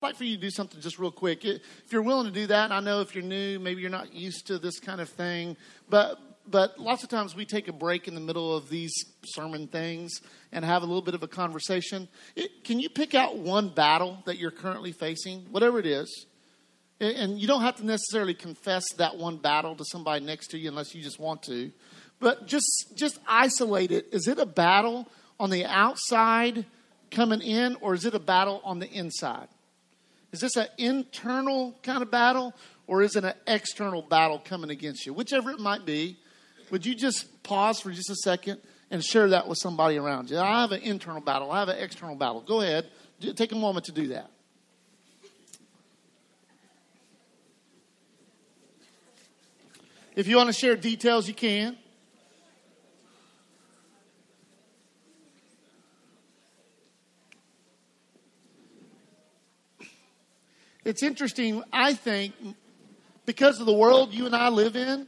I'd like for you to do something just real quick. If you're willing to do that, and I know if you're new, maybe you're not used to this kind of thing, but lots of times we take a break in the middle of these sermon things and have a little bit of a conversation. Can you pick out one battle that you're currently facing, whatever it is? And you don't have to necessarily confess that one battle to somebody next to you unless you just want to. But just isolate it. Is it a battle on the outside coming in, or is it a battle on the inside? Is this an internal kind of battle, or is it an external battle coming against you? Whichever it might be, would you just pause for just a second and share that with somebody around you? I have an internal battle. I have an external battle. Go ahead. Take a moment to do that. If you want to share details, you can. It's interesting, I think, because of the world you and I live in.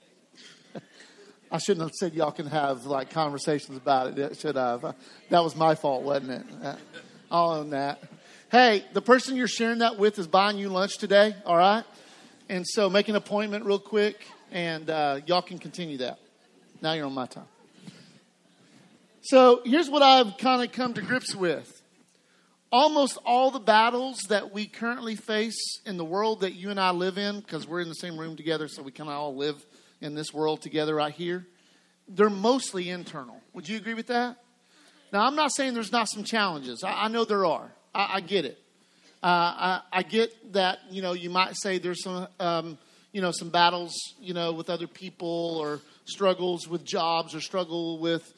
I shouldn't have said y'all can have like conversations about it, should I have? That was my fault, wasn't it? I'll own that. Hey, the person you're sharing that with is buying you lunch today, all right? And so make an appointment real quick, and y'all can continue that. Now you're on my time. So here's what I've kind of come to grips with. Almost all the battles that we currently face in the world that you and I live in, because we're in the same room together, so we kind of all live in this world together right here, they're mostly internal. Would you agree with that? Now, I'm not saying there's not some challenges. I know there are. I get it. I get that, you might say there's some, some battles, with other people, or struggles with jobs, or struggle with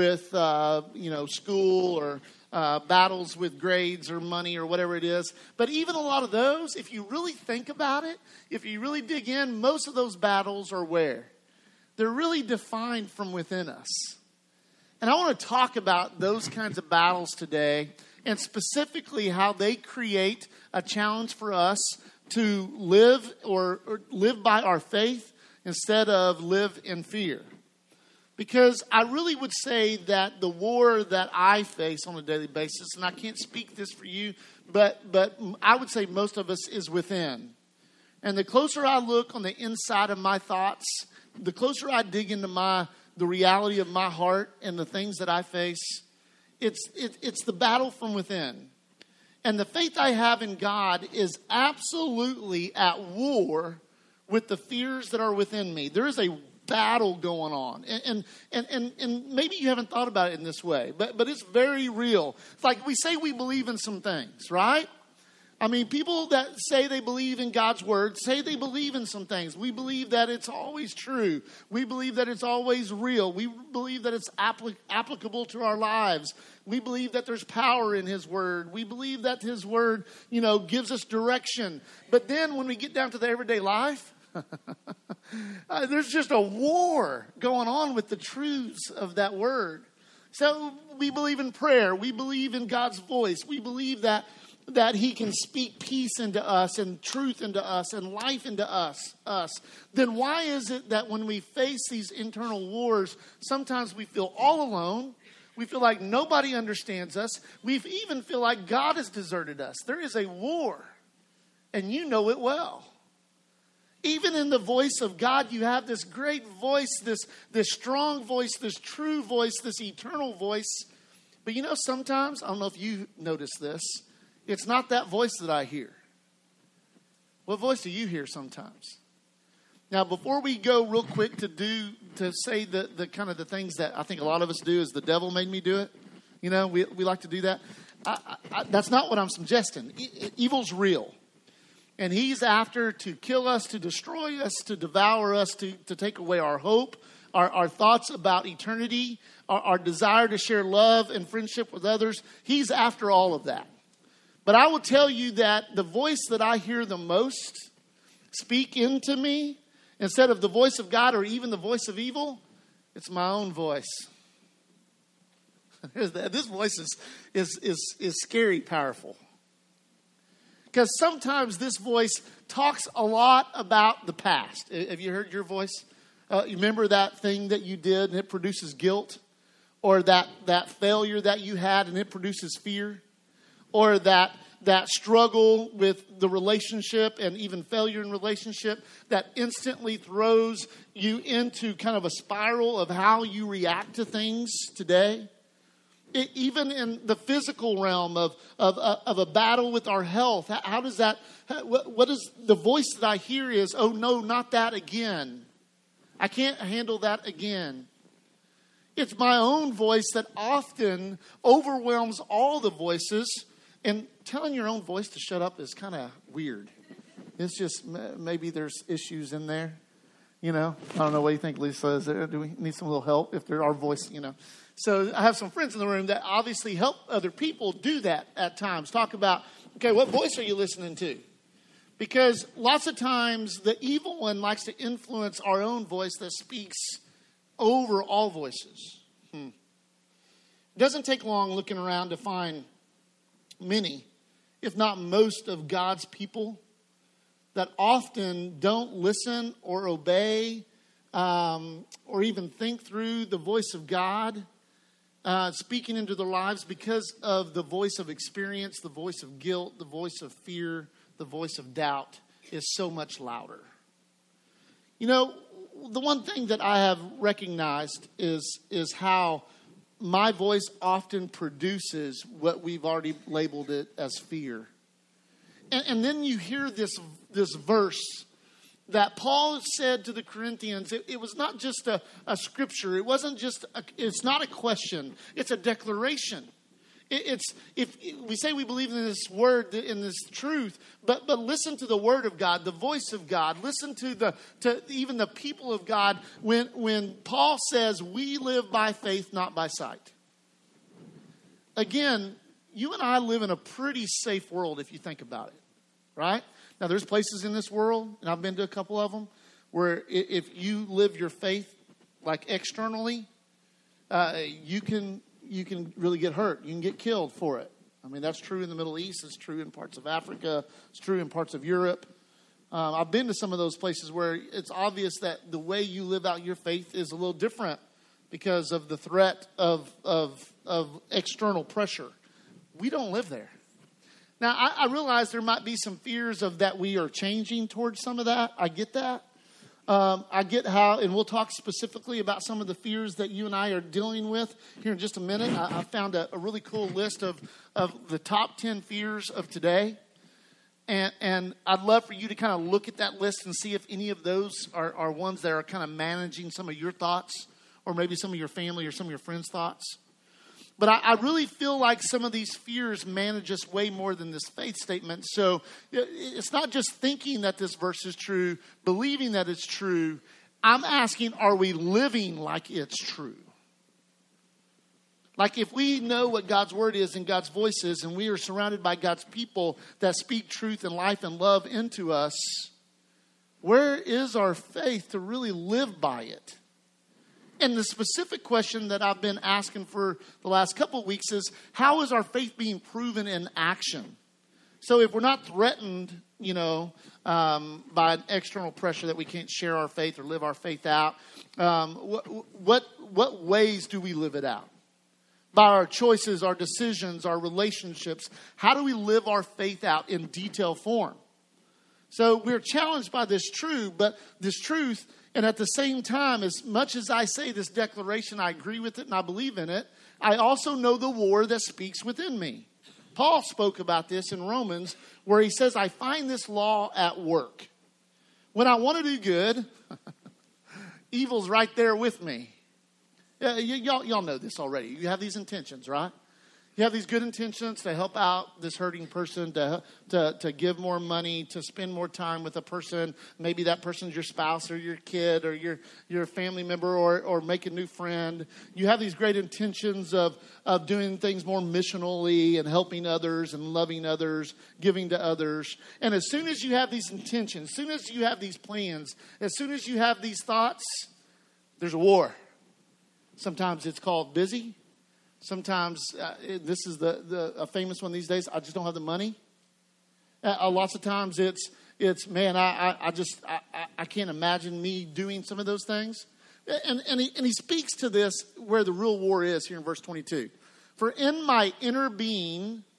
school, or battles with grades or money or whatever it is. But even a lot of those, if you really think about it, if you really dig in, most of those battles are where? They're really defined from within us. And I want to talk about those kinds of battles today, and specifically how they create a challenge for us to live or live by our faith instead of live in fear. Because I really would say that the war that I face on a daily basis, and I can't speak this for you, but I would say most of us is within. And the closer I look on the inside of my thoughts, the closer I dig into the reality of my heart and the things that I face, it's the battle from within. And the faith I have in God is absolutely at war with the fears that are within me. There is a battle going on. And maybe you haven't thought about it in this way, but it's very real. It's like we say we believe in some things, right? I mean, people that say they believe in God's word say they believe in some things. We believe that it's always true. We believe that it's always real. We believe that it's applicable to our lives. We believe that there's power in his word. We believe that his word, gives us direction. But then when we get down to the everyday life, there's just a war going on with the truths of that word. So we believe in prayer. We believe in God's voice. We believe that he can speak peace into us and truth into us and life into us. Then why is it that when we face these internal wars, sometimes we feel all alone? We feel like nobody understands us. We even feel like God has deserted us. There is a war, and you know it well. Even in the voice of God, you have this great voice, this strong voice, this true voice, this eternal voice. But sometimes, I don't know if you notice this, it's not that voice that I hear. What voice do you hear sometimes? Now, before we go real quick to say the kind of the things that I think a lot of us do is the devil made me do it. We like to do that. That's not what I'm suggesting. Evil's real. And he's after to kill us, to destroy us, to devour us, to take away our hope, our thoughts about eternity, our desire to share love and friendship with others. He's after all of that. But I will tell you that the voice that I hear the most speak into me, instead of the voice of God or even the voice of evil, it's my own voice. This voice is scary powerful. Because sometimes this voice talks a lot about the past. Have you heard your voice? You remember that thing that you did and it produces guilt? Or that failure that you had and it produces fear? Or that that struggle with the relationship and even failure in relationship that instantly throws you into kind of a spiral of how you react to things today. Even in the physical realm of a battle with our health, how does that, what is the voice that I hear is, oh no, not that again. I can't handle that again. It's my own voice that often overwhelms all the voices. And telling your own voice to shut up is kind of weird. It's just, maybe there's issues in there. You know, I don't know what you think, Lisa. Is there, do we need some little help if they're our voice, you know? So I have some friends in the room that obviously help other people do that at times. Talk about, okay, what voice are you listening to? Because lots of times the evil one likes to influence our own voice that speaks over all voices. It doesn't take long looking around to find many, if not most, of God's people that often don't listen or obey or even think through the voice of God speaking into their lives because of the voice of experience, the voice of guilt, the voice of fear, the voice of doubt is so much louder. You know, the one thing that I have recognized is how my voice often produces what we've already labeled it as fear. And then you hear this verse that Paul said to the Corinthians. It was not just a scripture. It wasn't just, it's not a question. It's a declaration. It's, if we say we believe in this word, in this truth, but listen to the word of God, the voice of God. Listen to even the people of God when Paul says we live by faith, not by sight. Again, you and I live in a pretty safe world if you think about it, right? Now, there's places in this world, and I've been to a couple of them, where if you live your faith like externally, you can really get hurt. You can get killed for it. I mean, that's true in the Middle East. It's true in parts of Africa. It's true in parts of Europe. I've been to some of those places where it's obvious that the way you live out your faith is a little different because of the threat of external pressure. We don't live there. Now, I realize there might be some fears of that we are changing towards some of that. I get that. I get how, and we'll talk specifically about some of the fears that you and I are dealing with here in just a minute. I found a really cool list of the top 10 fears of today. And I'd love for you to kind of look at that list and see if any of those are ones that are kind of managing some of your thoughts or maybe some of your family or some of your friends' thoughts. But I really feel like some of these fears manage us way more than this faith statement. So it's not just thinking that this verse is true, believing that it's true. I'm asking, are we living like it's true? Like if we know what God's word is and God's voice is, and we are surrounded by God's people that speak truth and life and love into us, where is our faith to really live by it? And the specific question that I've been asking for the last couple of weeks is, how is our faith being proven in action? So if we're not threatened, by an external pressure that we can't share our faith or live our faith out, what ways do we live it out? By our choices, our decisions, our relationships, how do we live our faith out in detailed form? So we're challenged by this truth, and at the same time, as much as I say this declaration, I agree with it and I believe in it, I also know the war that speaks within me. Paul spoke about this in Romans, where he says, I find this law at work. When I want to do good, evil's right there with me. Y'all know this already. You have these intentions, right? You have these good intentions to help out this hurting person, to give more money, to spend more time with a person. Maybe that person's your spouse or your kid or your family member or make a new friend. You have these great intentions of doing things more missionally and helping others and loving others, giving to others. And as soon as you have these intentions, as soon as you have these plans, as soon as you have these thoughts, there's a war. Sometimes it's called busy. Sometimes this is a famous one these days. I just don't have the money. Lots of times it's man. I can't imagine me doing some of those things. And he speaks to this where the real war is here in verse 22. For in my inner being,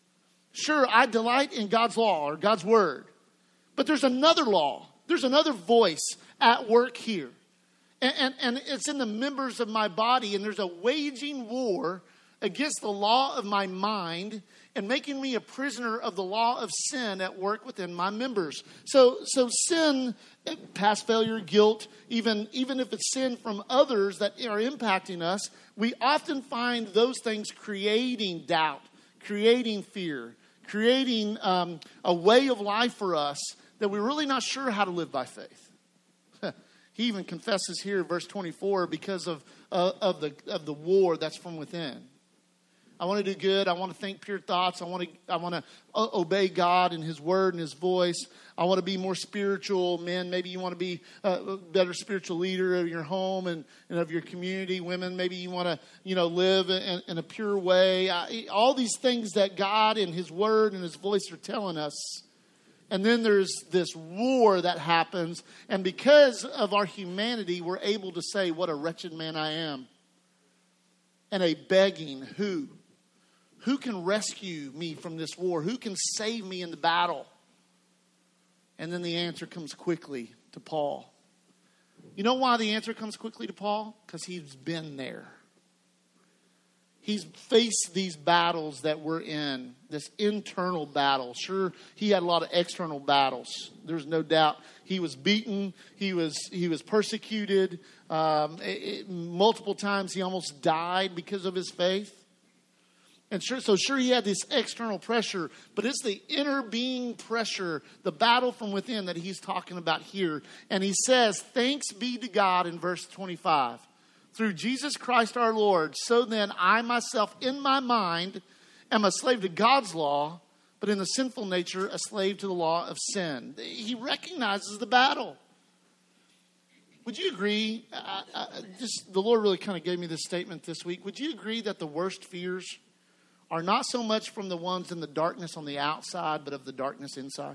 Sure, I delight in God's law or God's word. But there's another law. There's another voice at work here. And it's in the members of my body. And there's a waging war against the law of my mind and making me a prisoner of the law of sin at work within my members. So sin, past failure, guilt, even if it's sin from others that are impacting us, we often find those things creating doubt, creating fear, creating a way of life for us that we're really not sure how to live by faith. He even confesses here, verse 24, because of the war that's from within. I want to do good. I want to think pure thoughts. I want to obey God and His word and His voice. I want to be more spiritual. Men, maybe you want to be a better spiritual leader of your home and of your community. Women, maybe you want to live in a pure way. All these things that God and His word and His voice are telling us. And then there's this war that happens. And because of our humanity, we're able to say, what a wretched man I am. And a begging, who? Who can rescue me from this war? Who can save me in the battle? And then the answer comes quickly to Paul. You know why the answer comes quickly to Paul? Because he's been there. He's faced these battles that we're in, this internal battle. Sure, he had a lot of external battles. There's no doubt. He was beaten. He was persecuted. Multiple times he almost died because of his faith. And sure, he had this external pressure, but it's the inner being pressure, the battle from within that he's talking about here. And he says, thanks be to God in verse 25. Through Jesus Christ our Lord, so then I myself in my mind am a slave to God's law, but in the sinful nature a slave to the law of sin. He recognizes the battle. Would you agree? The Lord really kind of gave me this statement this week. Would you agree that the worst fears are not so much from the ones in the darkness on the outside, but of the darkness inside?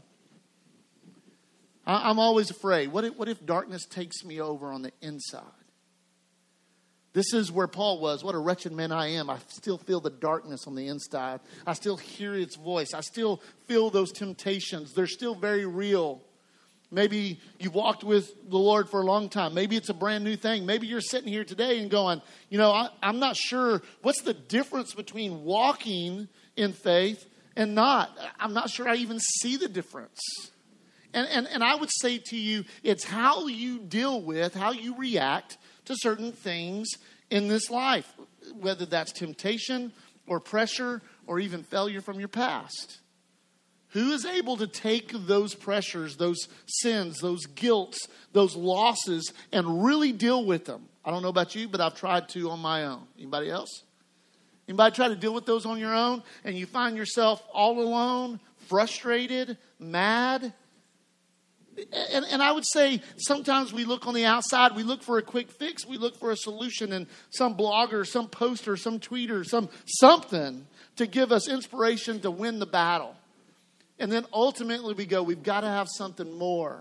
I'm always afraid. What if darkness takes me over on the inside? This is where Paul was. What a wretched man I am. I still feel the darkness on the inside. I still hear its voice. I still feel those temptations. They're still very real. Maybe you walked with the Lord for a long time. Maybe it's a brand new thing. Maybe you're sitting here today and going, I'm not sure. What's the difference between walking in faith and not? I'm not sure I even see the difference. And I would say to you, it's how you deal with, how you react to certain things in this life, whether that's temptation or pressure or even failure from your past. Who is able to take those pressures, those sins, those guilts, those losses, and really deal with them? I don't know about you, but I've tried to on my own. Anybody else? Anybody try to deal with those on your own and you find yourself all alone, frustrated, mad? And I would say sometimes we look on the outside, we look for a quick fix, we look for a solution in some blogger, some poster, some tweeter, something to give us inspiration to win the battle. And then ultimately we go, we've got to have something more.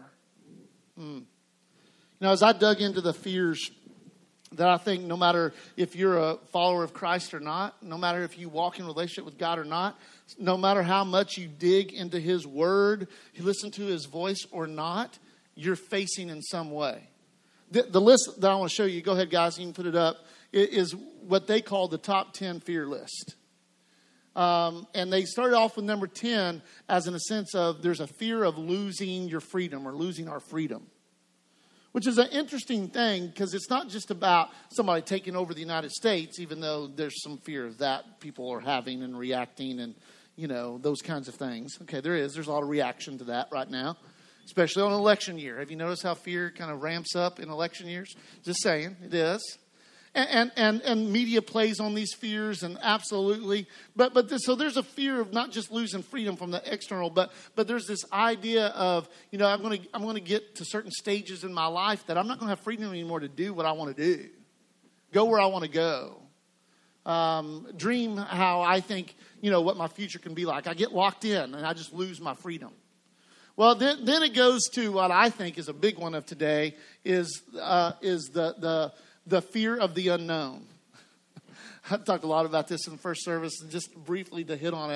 As I dug into the fears that I think no matter if you're a follower of Christ or not, no matter if you walk in relationship with God or not, no matter how much you dig into His Word, you listen to His voice or not, you're facing in some way. The list that I want to show you, go ahead guys, you can put it up, is what they call the top 10 fear list. And they started off with number 10 as in a sense of there's a fear of losing your freedom or losing our freedom. Which is an interesting thing because it's not just about somebody taking over the United States, even though there's some fear of that people are having and reacting and, those kinds of things. Okay, there's a lot of reaction to that right now, especially on election year. Have you noticed how fear kind of ramps up in election years? Just saying, it is. And media plays on these fears, and absolutely. So there's a fear of not just losing freedom from the external, but there's this idea of, I'm going to get to certain stages in my life that I'm not going to have freedom anymore to do what I want to do, go where I want to go, dream how I think, what my future can be like. I get locked in, and I just lose my freedom. Well, then it goes to what I think is a big one of today is the fear of the unknown. I talked a lot about this in the first service, and just briefly to hit on it.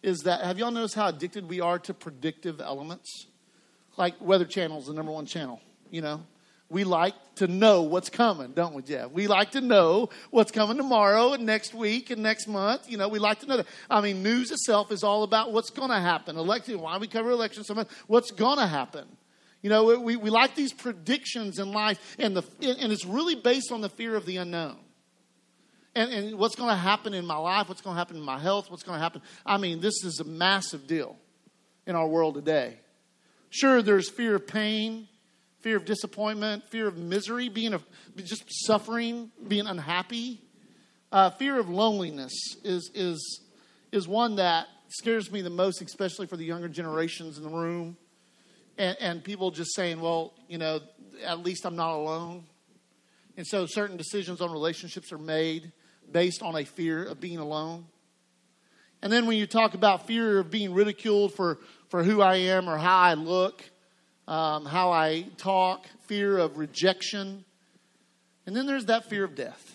is that, have y'all noticed how addicted we are to predictive elements? Like Weather Channel is the number one channel, you know. We like to know what's coming, don't we, Jeff? We like to know what's coming tomorrow and next week and next month. You know, we like to know that. I mean, news itself is all about what's going to happen. Election, why we cover elections so much, what's going to happen. You know, we like these predictions in life, and it's really based on the fear of the unknown. And what's going to happen in my life, what's going to happen in my health, what's going to happen. I mean, this is a massive deal in our world today. Sure, there's fear of pain, fear of disappointment, fear of misery, just suffering, being unhappy. Fear of loneliness is one that scares me the most, especially for the younger generations in the room. And people just saying, well, you know, at least I'm not alone. And so certain decisions on relationships are made based on a fear of being alone. And then when you talk about fear of being ridiculed for who I am or how I look, how I talk, fear of rejection. And then there's that fear of death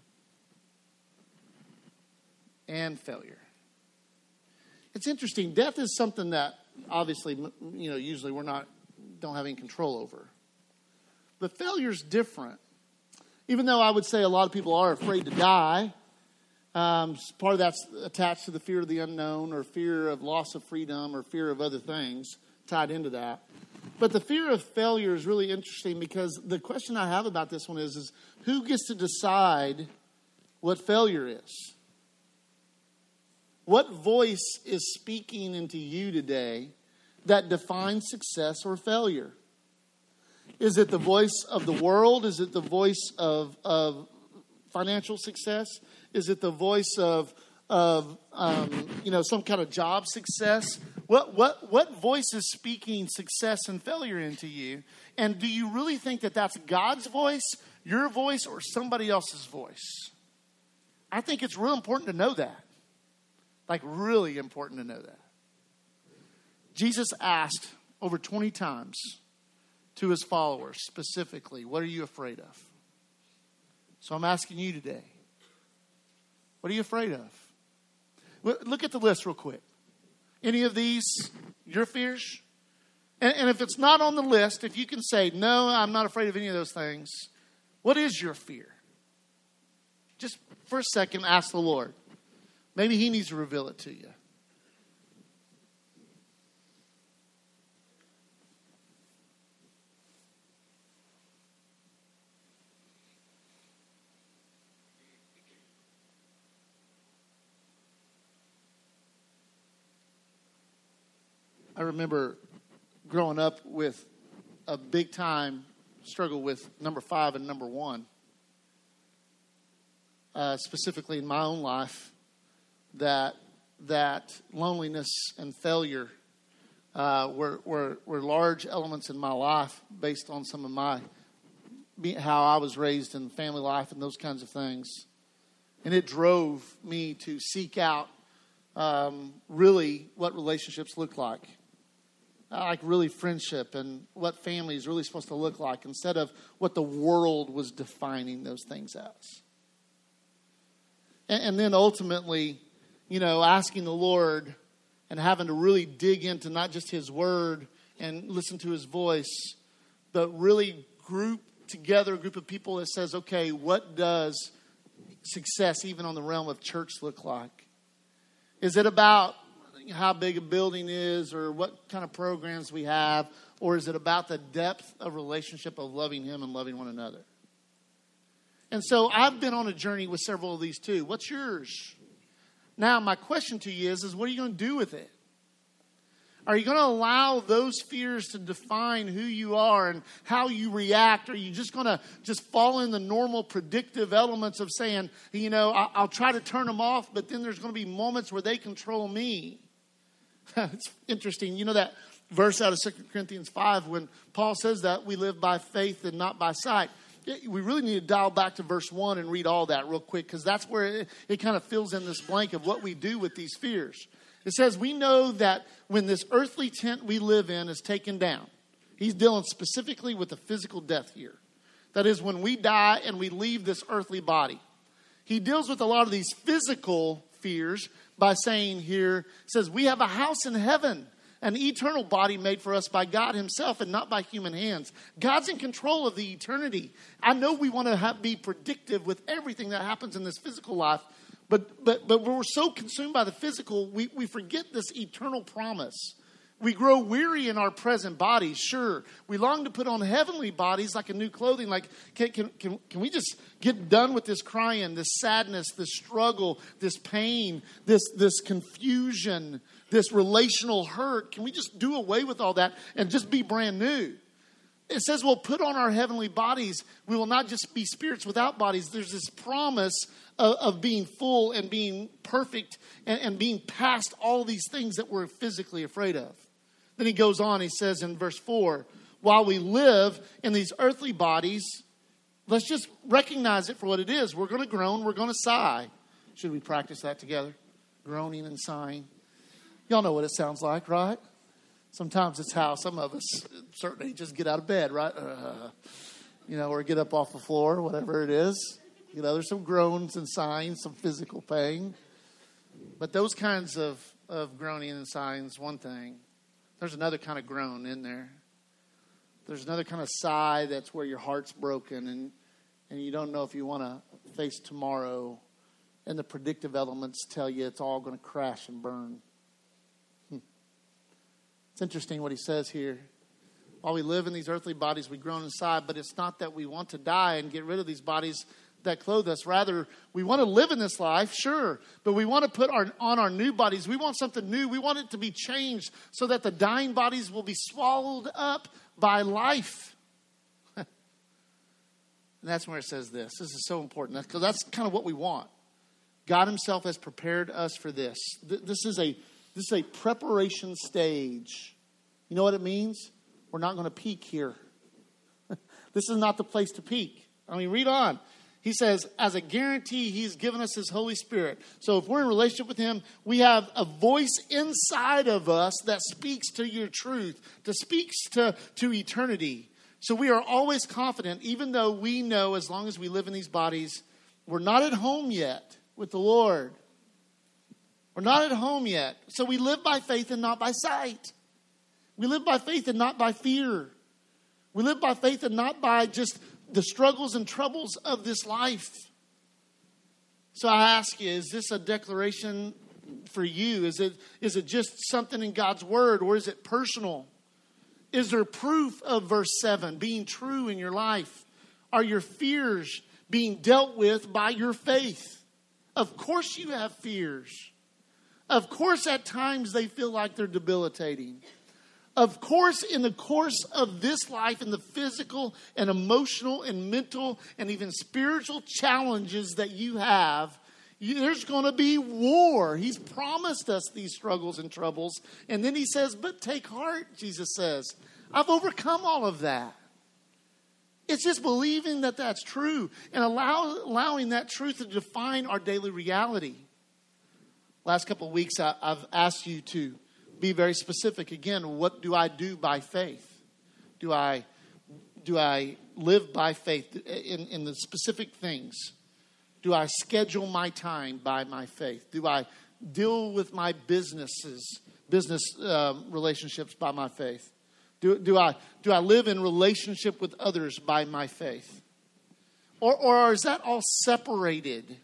and failure. It's interesting. Death is something that obviously, you know, usually don't have any control over. But failure's different. Even though I would say a lot of people are afraid to die, part of that's attached to the fear of the unknown or fear of loss of freedom or fear of other things tied into that. But the fear of failure is really interesting because the question I have about this one is who gets to decide what failure is? What voice is speaking into you today that defines success or failure? Is it the voice of the world? Is it the voice of financial success? Is it the voice of some kind of job success? What voice is speaking success and failure into you? And do you really think that that's God's voice, your voice, or somebody else's voice? I think it's real important to know that. Like, really important to know that. Jesus asked over 20 times to his followers specifically, what are you afraid of? So I'm asking you today, what are you afraid of? Look at the list real quick. Any of these your fears? And if it's not on the list, if you can say, no, I'm not afraid of any of those things, what is your fear? Just for a second, ask the Lord. Maybe he needs to reveal it to you. I remember growing up with a big time struggle with number 5 and number 1. Specifically in my own life, that loneliness and failure were large elements in my life based on some of how I was raised in family life and those kinds of things. And it drove me to seek out really what relationships look like. Like really friendship and what family is really supposed to look like instead of what the world was defining those things as. And then ultimately, you know, asking the Lord and having to really dig into not just his word and listen to his voice, but really group together a group of people that says, okay, what does success even on the realm of church look like? Is it about how big a building is or what kind of programs we have, or is it about the depth of relationship of loving him and loving one another? And so I've been on a journey with several of these too. What's yours? Now, my question to you is what are you going to do with it? Are you going to allow those fears to define who you are and how you react? Or are you just going to just fall in the normal predictive elements of saying, you know, I'll try to turn them off, but then there's going to be moments where they control me? It's interesting. You know that verse out of 2 Corinthians 5 when Paul says that we live by faith and not by sight. We really need to dial back to verse 1 and read all that real quick because that's where it kind of fills in this blank of what we do with these fears. It says, we know that when this earthly tent we live in is taken down, he's dealing specifically with the physical death here. That is when we die and we leave this earthly body. He deals with a lot of these physical fears, by saying here, it says, we have a house in heaven, an eternal body made for us by God himself and not by human hands. God's in control of the eternity. I know we want to be predictive with everything that happens in this physical life, but we're so consumed by the physical, we forget this eternal promise. We grow weary in our present bodies, sure. We long to put on heavenly bodies like a new clothing. Like, can we just get done with this crying, this sadness, this struggle, this pain, this confusion, this relational hurt? Can we just do away with all that and just be brand new? It says we'll put on our heavenly bodies. We will not just be spirits without bodies. There's this promise of being full and being perfect and being past all these things that we're physically afraid of. Then he goes on, he says in verse 4, while we live in these earthly bodies, let's just recognize it for what it is. We're going to groan, we're going to sigh. Should we practice that together? Groaning and sighing. Y'all know what it sounds like, right? Sometimes it's how some of us certainly just get out of bed, right? Or get up off the floor, whatever it is. There's some groans and sighing, some physical pain. But those kinds of groaning and sighing is one thing. There's another kind of groan in there. There's another kind of sigh that's where your heart's broken and you don't know if you want to face tomorrow. And the predictive elements tell you it's all going to crash and burn. It's interesting what he says here. While we live in these earthly bodies, we groan and sigh, but it's not that we want to die and get rid of these bodies that clothe us. Rather, we want to live in this life, sure, but we want to put on our new bodies. We want something new. We want it to be changed so that the dying bodies will be swallowed up by life. And that's where it says this. This is so important because that's kind of what we want. God himself has prepared us for this. This is a preparation stage. You know what it means? We're not going to peak here. This is not the place to peak. I mean, read on. He says, as a guarantee, he's given us his Holy Spirit. So if we're in relationship with him, we have a voice inside of us that speaks to your truth, that speaks to eternity. So we are always confident, even though we know as long as we live in these bodies, we're not at home yet with the Lord. We're not at home yet. So we live by faith and not by sight. We live by faith and not by fear. We live by faith and not by just the struggles and troubles of this life. So I ask you, is this a declaration for you? Is it just something in God's word, or is it personal? Is there proof of verse 7 being true in your life? Are your fears being dealt with by your faith? Of course you have fears. Of course at times they feel like they're debilitating. Of course, in the course of this life, in the physical and emotional and mental and even spiritual challenges that you have, there's going to be war. He's promised us these struggles and troubles. And then he says, but take heart, Jesus says. I've overcome all of that. It's just believing that that's true and allowing that truth to define our daily reality. Last couple of weeks, I've asked you to be very specific. Again, what do I do by faith? Do I live by faith in the specific things? Do I schedule my time by my faith? Do I deal with my business relationships by my faith? Do I live in relationship with others by my faith? Or is that all separated?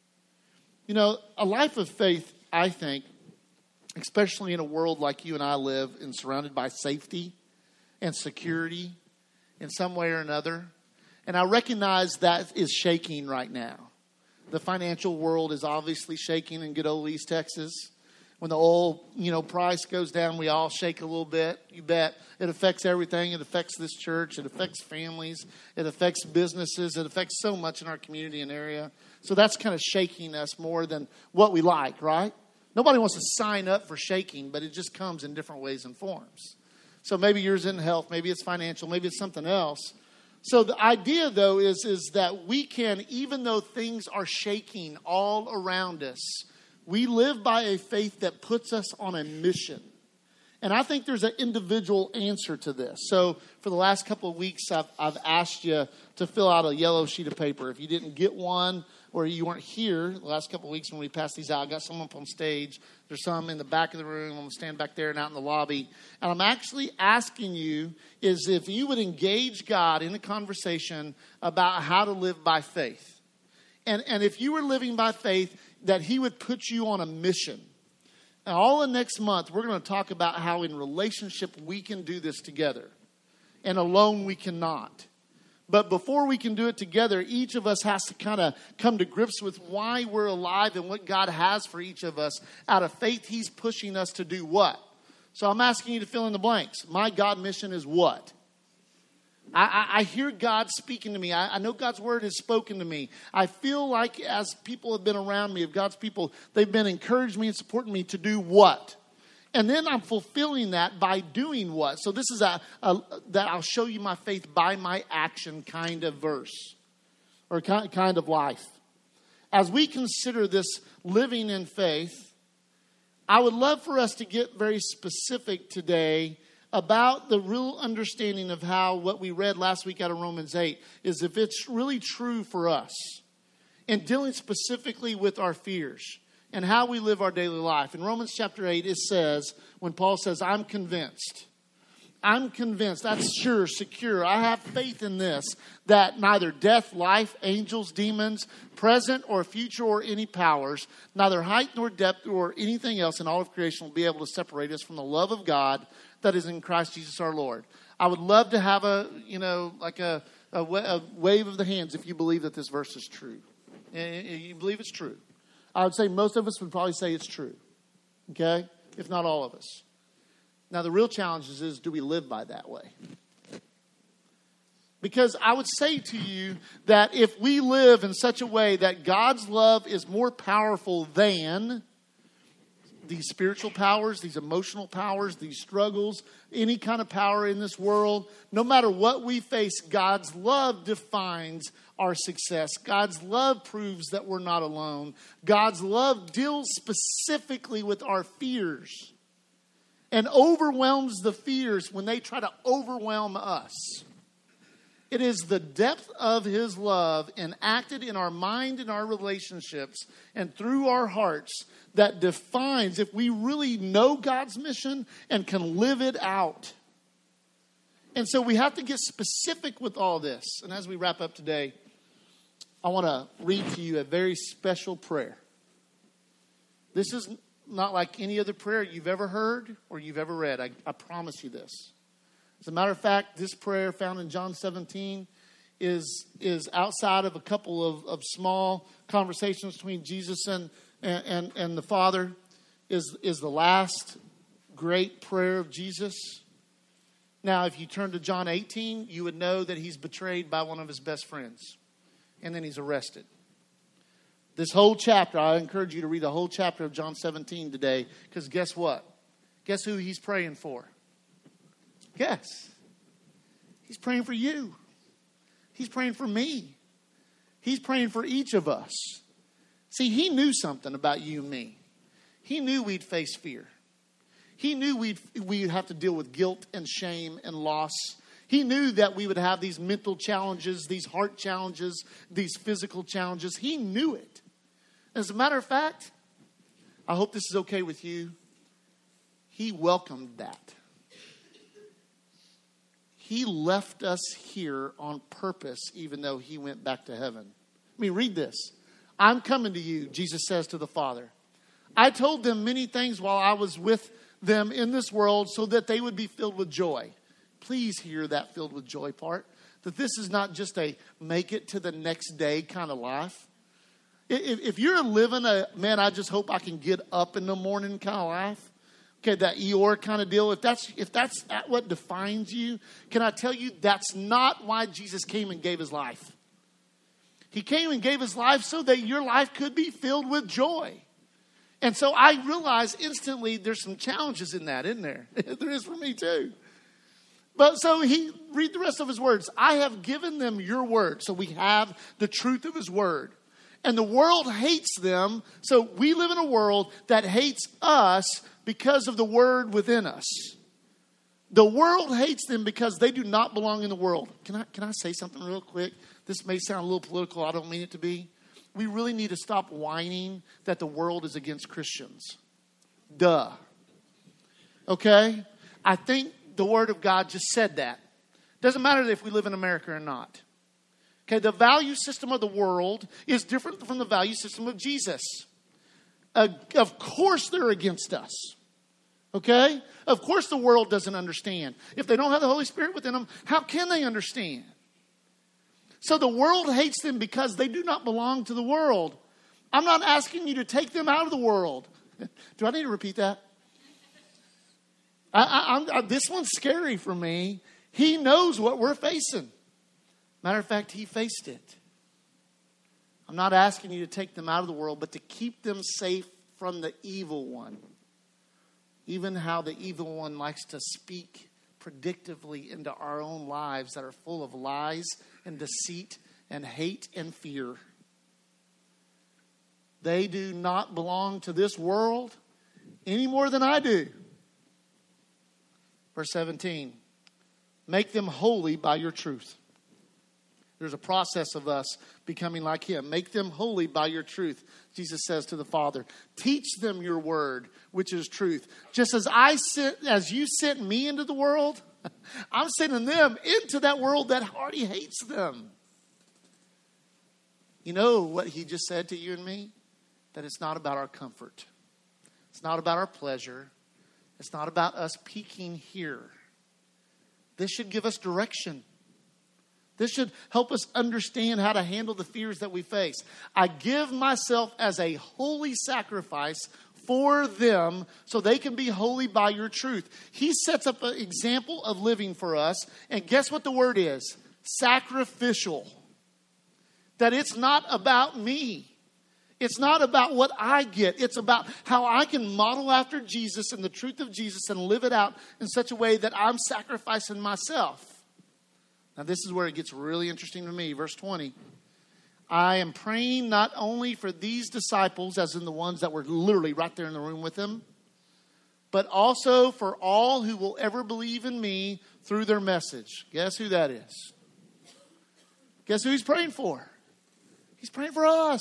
A life of faith, I think, especially in a world like you and I live and surrounded by safety and security in some way or another. And I recognize that is shaking right now. The financial world is obviously shaking in good old East Texas. When the oil, price goes down, we all shake a little bit. You bet. It affects everything. It affects this church. It affects families. It affects businesses. It affects so much in our community and area. So that's kind of shaking us more than what we like, right? Nobody wants to sign up for shaking, but it just comes in different ways and forms. So maybe yours in health, maybe it's financial, maybe it's something else. So the idea, though, is that we can, even though things are shaking all around us, we live by a faith that puts us on a mission. And I think there's an individual answer to this. So for the last couple of weeks, I've asked you to fill out a yellow sheet of paper. If you didn't get one, or you weren't here the last couple of weeks when we passed these out, I got some up on stage. There's some in the back of the room. I'm going to stand back there and out in the lobby. And I'm actually asking you is if you would engage God in a conversation about how to live by faith. And if you were living by faith, that he would put you on a mission. And all of next month, we're going to talk about how in relationship we can do this together. And alone we cannot. But before we can do it together, each of us has to kind of come to grips with why we're alive and what God has for each of us. Out of faith, he's pushing us to do what? So I'm asking you to fill in the blanks. My God mission is what? I hear God speaking to me. I know God's word has spoken to me. I feel like as people have been around me, of God's people, they've been encouraging me and supporting me to do what? And then I'm fulfilling that by doing what? So this is that I'll show you my faith by my action kind of verse or kind of life. As we consider this living in faith, I would love for us to get very specific today about the real understanding of how what we read last week out of Romans 8 is if it's really true for us and dealing specifically with our fears and how we live our daily life. In Romans chapter 8, it says, when Paul says, I'm convinced, that's sure, secure. I have faith in this, that neither death, life, angels, demons, present or future or any powers, neither height nor depth or anything else in all of creation will be able to separate us from the love of God that is in Christ Jesus our Lord. I would love to have a wave of the hands if you believe that this verse is true. You believe it's true. I would say most of us would probably say it's true. Okay? If not all of us. Now the real challenge is do we live by that way? Because I would say to you that if we live in such a way that God's love is more powerful than these spiritual powers, these emotional powers, these struggles, any kind of power in this world, no matter what we face, God's love defines our success. God's love proves that we're not alone. God's love deals specifically with our fears and overwhelms the fears when they try to overwhelm us. It is the depth of his love enacted in our mind and our relationships and through our hearts that defines if we really know God's mission and can live it out. And so we have to get specific with all this. And as we wrap up today, I want to read to you a very special prayer. This is not like any other prayer you've ever heard or you've ever read. I promise you this. As a matter of fact, this prayer found in John 17 is outside of a couple of small conversations between Jesus and the Father, is the last great prayer of Jesus. Now, if you turn to John 18, you would know that he's betrayed by one of his best friends. And then he's arrested. This whole chapter, I encourage you to read the whole chapter of John 17 today. Because guess what? Guess who he's praying for? Guess. He's praying for you. He's praying for me. He's praying for each of us. See, he knew something about you and me. He knew we'd face fear. He knew we'd have to deal with guilt and shame and loss. He knew that we would have these mental challenges, these heart challenges, these physical challenges. He knew it. As a matter of fact, I hope this is okay with you. He welcomed that. He left us here on purpose, even though he went back to heaven. I mean, read this. I'm coming to you, Jesus says to the Father. I told them many things while I was with them in this world so that they would be filled with joy. Please hear that filled with joy part. That this is not just a make it to the next day kind of life. If you're living man, I just hope I can get up in the morning kind of life. Okay, that Eeyore kind of deal. If that's what defines you, can I tell you that's not why Jesus came and gave his life. He came and gave his life so that your life could be filled with joy. And so I realized instantly there's some challenges in that, isn't there? There is for me too. But so read the rest of his words. I have given them your word. So we have the truth of his word. And the world hates them. So we live in a world that hates us because of the word within us. The world hates them because they do not belong in the world. Can I say something real quick? This may sound a little political. I don't mean it to be. we really need to stop whining that the world is against Christians. Duh. Okay? I think the Word of God just said that. Doesn't matter if we live in America or not. Okay, the value system of the world is different from the value system of Jesus. Of course they're against us. Okay? Of course the world doesn't understand. If they don't have the Holy Spirit within them, how can they understand? So the world hates them because they do not belong to the world. I'm not asking you to take them out of the world. Do I need to repeat that? This one's scary for me. He knows what we're facing. Matter of fact, he faced it. I'm not asking you to take them out of the world, but to keep them safe from the evil one. Even how the evil one likes to speak predictively into our own lives that are full of lies and deceit and hate and fear. They do not belong to this world any more than I do. Verse 17, make them holy by your truth. There's a process of us becoming like him. Make them holy by your truth, Jesus says to the Father. Teach them your word, which is truth. Just as you sent me into the world, I'm sending them into that world that already hates them. You know what he just said to you and me? That it's not about our comfort. It's not about our pleasure. It's not about us peaking here. This should give us direction. This should help us understand how to handle the fears that we face. I give myself as a holy sacrifice for them so they can be holy by your truth. He sets up an example of living for us. And guess what the word is? Sacrificial. That it's not about me. It's not about what I get. It's about how I can model after Jesus and the truth of Jesus and live it out in such a way that I'm sacrificing myself. Now, this is where it gets really interesting to me. Verse 20. I am praying not only for these disciples, as in the ones that were literally right there in the room with him, but also for all who will ever believe in me through their message. Guess who that is? Guess who he's praying for? He's praying for us.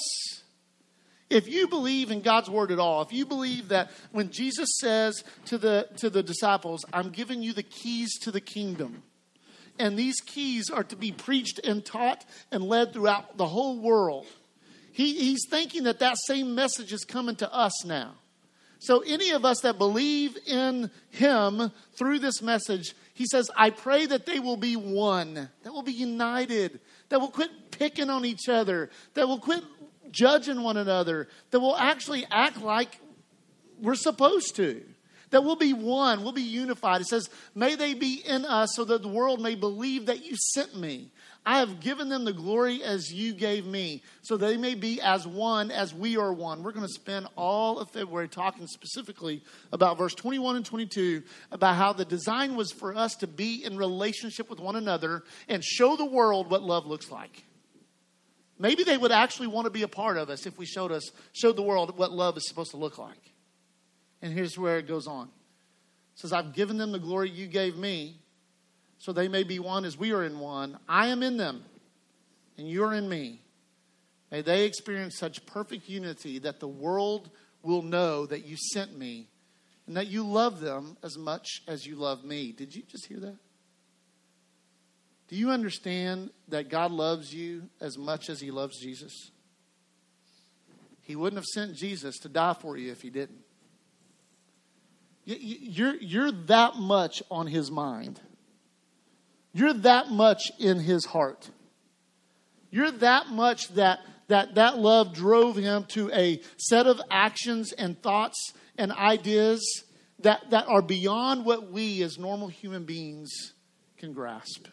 If you believe in God's word at all, if you believe that when Jesus says to the disciples, I'm giving you the keys to the kingdom, and these keys are to be preached and taught and led throughout the whole world. He's thinking that same message is coming to us now. So any of us that believe in him through this message, he says, I pray that they will be one, that will be united, that will quit picking on each other, that will quit judging one another, that will actually act like we're supposed to. That we'll be one, we'll be unified. It says, may they be in us so that the world may believe that you sent me. I have given them the glory as you gave me, so they may be as one as we are one. We're going to spend all of February talking specifically about verse 21 and 22, about how the design was for us to be in relationship with one another and show the world what love looks like. Maybe they would actually want to be a part of us if we showed the world what love is supposed to look like. And here's where it goes on. It says, I've given them the glory you gave me, so they may be one as we are in one. I am in them, and you are in me. May they experience such perfect unity that the world will know that you sent me and that you love them as much as you love me. Did you just hear that? Do you understand that God loves you as much as he loves Jesus? He wouldn't have sent Jesus to die for you if he didn't. You're that much on his mind. You're that much in his heart. You're that much that love drove him to a set of actions and thoughts and ideas that are beyond what we as normal human beings can grasp.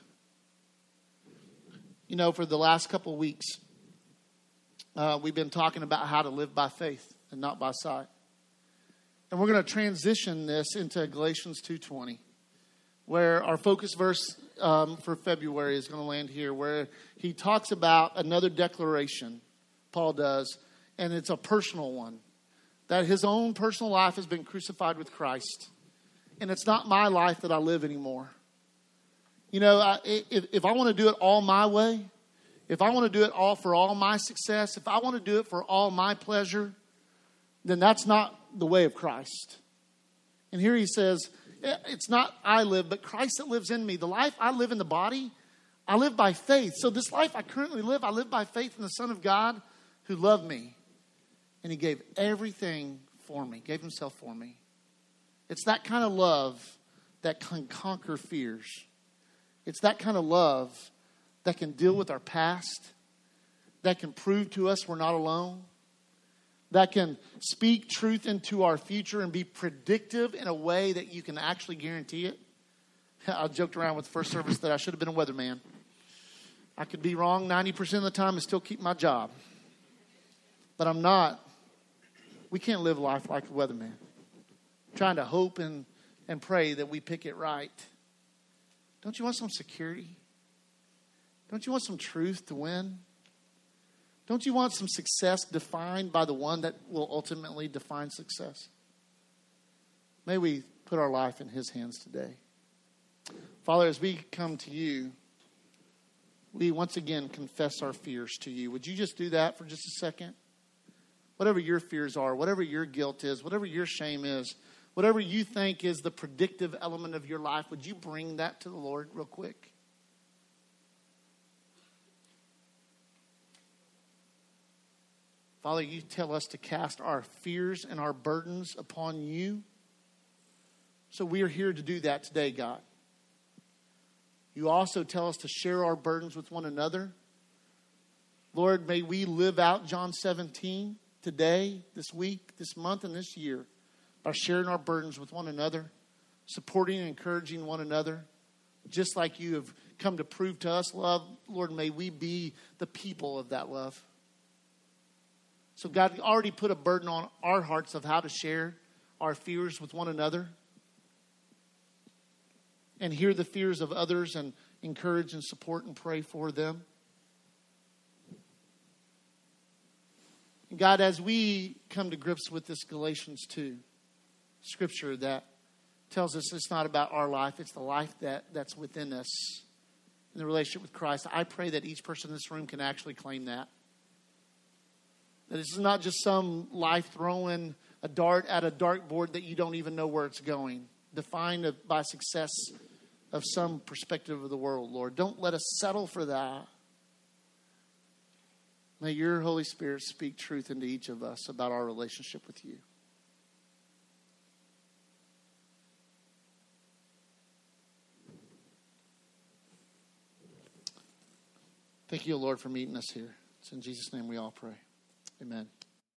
You know, for the last couple of weeks, we've been talking about how to live by faith and not by sight. And we're going to transition this into Galatians 2:20, where our focus verse for February is going to land here, where he talks about another declaration, Paul does, and it's a personal one, that his own personal life has been crucified with Christ. And it's not my life that I live anymore. You know, if I want to do it all my way, if I want to do it all for all my success, if I want to do it for all my pleasure, then that's not the way of Christ. And here he says, it's not I live, but Christ that lives in me. The life I live in the body, I live by faith. So this life I currently live, I live by faith in the Son of God who loved me. And he gave everything for me, gave himself for me. It's that kind of love that can conquer fears. It's that kind of love that can deal with our past, that can prove to us we're not alone, that can speak truth into our future and be predictive in a way that you can actually guarantee it. I joked around with the first service that I should have been a weatherman. I could be wrong 90% of the time and still keep my job. But I'm not. We can't live life like a weatherman, trying to hope and pray that we pick it right. Don't you want some security? Don't you want some truth to win? Don't you want some success defined by the one that will ultimately define success? May we put our life in his hands today. Father, as we come to you, we once again confess our fears to you. Would you just do that for just a second? Whatever your fears are, whatever your guilt is, whatever your shame is, whatever you think is the predictive element of your life, would you bring that to the Lord real quick? Father, you tell us to cast our fears and our burdens upon you. So we are here to do that today, God. You also tell us to share our burdens with one another. Lord, may we live out John 17 today, this week, this month, and this year by sharing our burdens with one another, supporting and encouraging one another, just like you have come to prove to us love. Lord, may we be the people of that love. So God already put a burden on our hearts of how to share our fears with one another and hear the fears of others and encourage and support and pray for them. And God, as we come to grips with this Galatians 2 scripture that tells us it's not about our life, it's the life that's within us in the relationship with Christ, I pray that each person in this room can actually claim that. That this is not just some life throwing a dart at a dartboard that you don't even know where it's going, defined by success of some perspective of the world, Lord. Don't let us settle for that. May your Holy Spirit speak truth into each of us about our relationship with you. Thank you, Lord, for meeting us here. It's in Jesus' name we all pray. Amen.